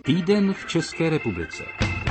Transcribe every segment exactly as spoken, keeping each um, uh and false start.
Týden v České republice.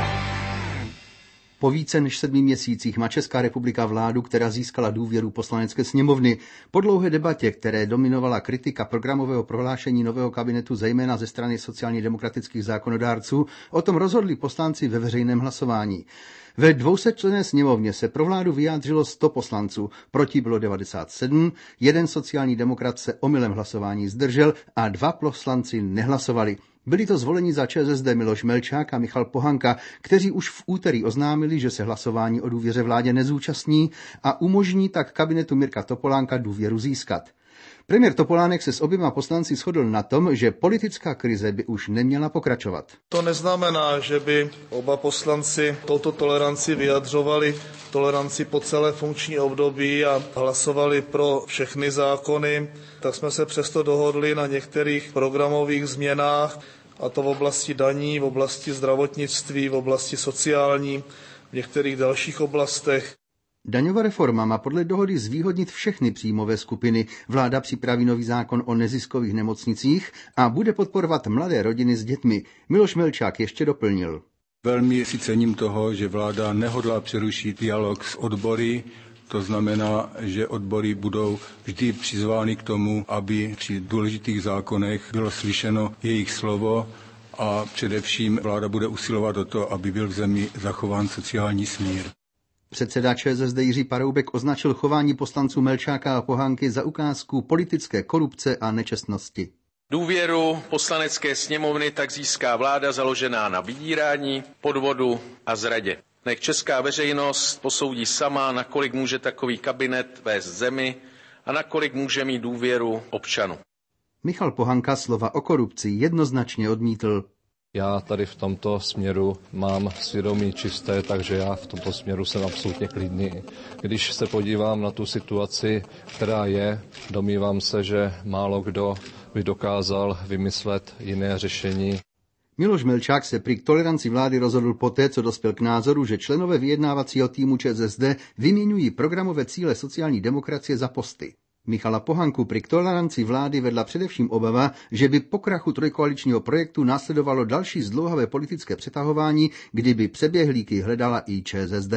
Po více než sedmi měsících má Česká republika vládu, která získala důvěru Poslanecké sněmovny. Po dlouhé debatě, které dominovala kritika programového prohlášení nového kabinetu, zejména ze strany sociálně demokratických zákonodárců, o tom rozhodli poslanci ve veřejném hlasování. Ve dvousetčlenné sněmovně se pro vládu vyjádřilo sto poslanců, proti bylo devadesát sedm, jeden sociální demokrat se omylem hlasování zdržel a dva poslanci nehlasovali. Byli to zvoleni za ČSSD Miloš Melčák a Michal Pohanka, kteří už v úterý oznámili, že se hlasování o důvěře vládě nezúčastní a umožní tak kabinetu Mirka Topolánka důvěru získat. Premiér Topolánek se s oběma poslanci shodl na tom, že politická krize by už neměla pokračovat. To neznamená, že by oba poslanci touto toleranci vyjadřovali toleranci po celé funkční období a hlasovali pro všechny zákony, tak jsme se přesto dohodli na některých programových změnách, a to v oblasti daní, v oblasti zdravotnictví, v oblasti sociální, v některých dalších oblastech. Daňová reforma má podle dohody zvýhodnit všechny příjmové skupiny. Vláda připraví nový zákon o neziskových nemocnicích a bude podporovat mladé rodiny s dětmi. Miloš Melčák ještě doplnil. Velmi si cením toho, že vláda nehodlá přerušit dialog s odbory. To znamená, že odbory budou vždy přizvány k tomu, aby při důležitých zákonech bylo slyšeno jejich slovo a především vláda bude usilovat o to, aby byl v zemi zachován sociální smír. Předseda ČSSD Jiří Paroubek označil chování poslanců Melčáka a Pohanky za ukázku politické korupce a nečestnosti. Důvěru Poslanecké sněmovny tak získá vláda založená na vydírání, podvodu a zradě. Nech česká veřejnost posoudí sama, nakolik může takový kabinet vést zemi a nakolik může mít důvěru občanů. Michal Pohanka slova o korupci jednoznačně odmítl. Já tady v tomto směru mám svědomí čisté, takže já v tomto směru jsem absolutně klidný. Když se podívám na tu situaci, která je, domnívám se, že málo kdo by dokázal vymyslet jiné řešení. Miloš Melčák se prý k toleranci vlády rozhodl poté, co dospěl k názoru, že členové vyjednávacího týmu ČSSD vyměňují programové cíle sociální demokracie za posty. Michala Pohanku prý k toleranci vlády vedla především obava, že by po krachu trojkoaličního projektu následovalo další zdlouhavé politické přetahování, kdyby přeběhlíky hledala i ČSSD.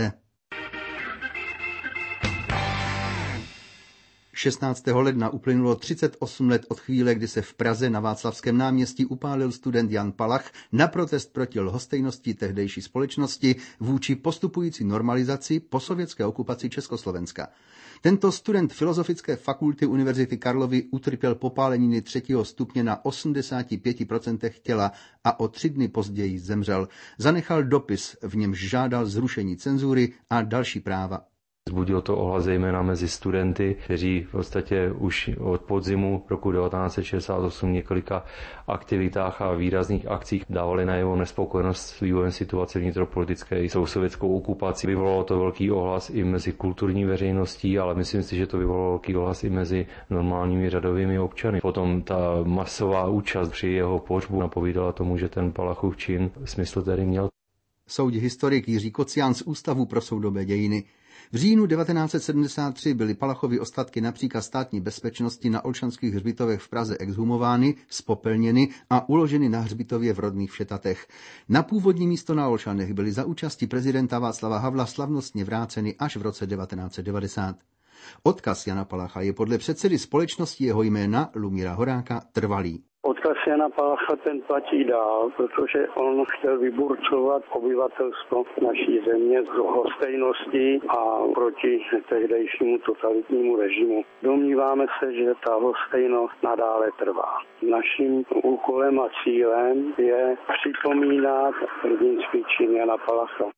šestnáctého ledna uplynulo třicet osm let od chvíle, kdy se v Praze na Václavském náměstí upálil student Jan Palach na protest proti lhostejnosti tehdejší společnosti vůči postupující normalizaci po sovětské okupaci Československa. Tento student Filozofické fakulty Univerzity Karlovy utrpěl popáleniny třetího stupně na osmdesáti pěti procentech těla a o tři dny později zemřel. Zanechal dopis, v němž žádal zrušení cenzury a další práva. Vzbudilo to ohlas zejména mezi studenty, kteří v podstatě už od podzimu roku devatenáct set šedesát osm několika aktivitách a výrazných akcích dávali najevo nespokojenost s vývojem situace vnitropolitické i s sovětskou okupací. Vyvolalo to velký ohlas i mezi kulturní veřejností, ale myslím si, že to vyvolalo velký ohlas i mezi normálními řadovými občany. Potom ta masová účast při jeho pohřbu napovídala tomu, že ten Palachův čin smysl tedy měl. Soudí historik Jiří Kocián z Ústavu pro soudobé dějiny. V říjnu devatenáct set sedmdesát tři byly Palachovy ostatky na příkaz státní bezpečnosti na Olšanských hřbitovech v Praze exhumovány, spopelněny a uloženy na hřbitově v rodných Všetatech. Na původní místo na Olšanech byly za účasti prezidenta Václava Havla slavnostně vráceny až v roce devatenáct set devadesát. Odkaz Jana Palacha je podle předsedy společnosti jeho jména Lumíra Horáka trvalý. Odkaz Jana Palacha ten platí dál, protože on chtěl vyburcovat obyvatelstvo naší země z lhostejnosti a proti tehdejšímu totalitnímu režimu. Domníváme se, že ta lhostejnost nadále trvá. Naším úkolem a cílem je připomínat hrdinský čin Jana Palacha.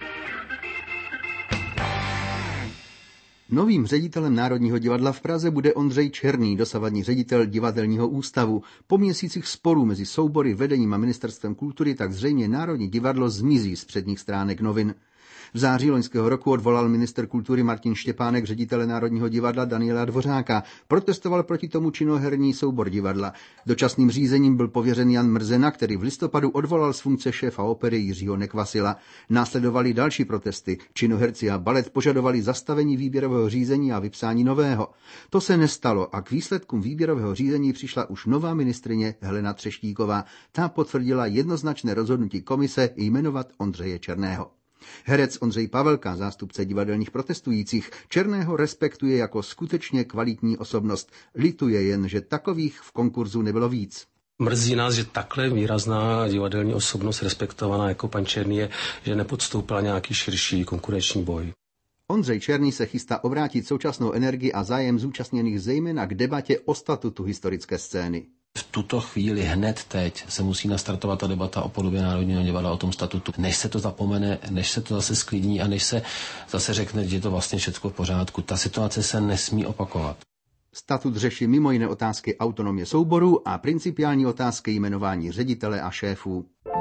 Novým ředitelem Národního divadla v Praze bude Ondřej Černý, dosavadní ředitel Divadelního ústavu. Po měsících sporů mezi soubory, vedením a ministerstvem kultury tak zřejmě Národní divadlo zmizí z předních stránek novin. V září loňského roku odvolal ministr kultury Martin Štěpánek ředitele Národního divadla Daniela Dvořáka. Protestoval proti tomu činoherní soubor divadla. Dočasným řízením byl pověřen Jan Mrzena, který v listopadu odvolal z funkce šéfa opery Jiřího Nekvasila. Následovaly další protesty. Činoherci a balet požadovali zastavení výběrového řízení a vypsání nového. To se nestalo a k výsledkům výběrového řízení přišla už nová ministryně Helena Třeštíková. Ta potvrdila jednoznačné rozhodnutí komise jmenovat Ondřeje Černého. Herec Ondřej Pavelka, zástupce divadelních protestujících, Černého respektuje jako skutečně kvalitní osobnost. Lituje jen, že takových v konkurzu nebylo víc. Mrzí nás, že takhle výrazná divadelní osobnost respektovaná jako pan Černý je, že nepodstoupila nějaký širší konkurenční boj. Ondřej Černý se chystá obrátit současnou energii a zájem zúčastněných zejména k debatě o statutu historické scény. V tuto chvíli hned teď se musí nastartovat ta debata o podobě Národního divadla, o tom statutu. Než se to zapomene, než se to zase sklidní a než se zase řekne, že je to vlastně všechno v pořádku. Ta situace se nesmí opakovat. Statut řeší mimo jiné otázky autonomie souborů a principiální otázky jmenování ředitele a šéfů.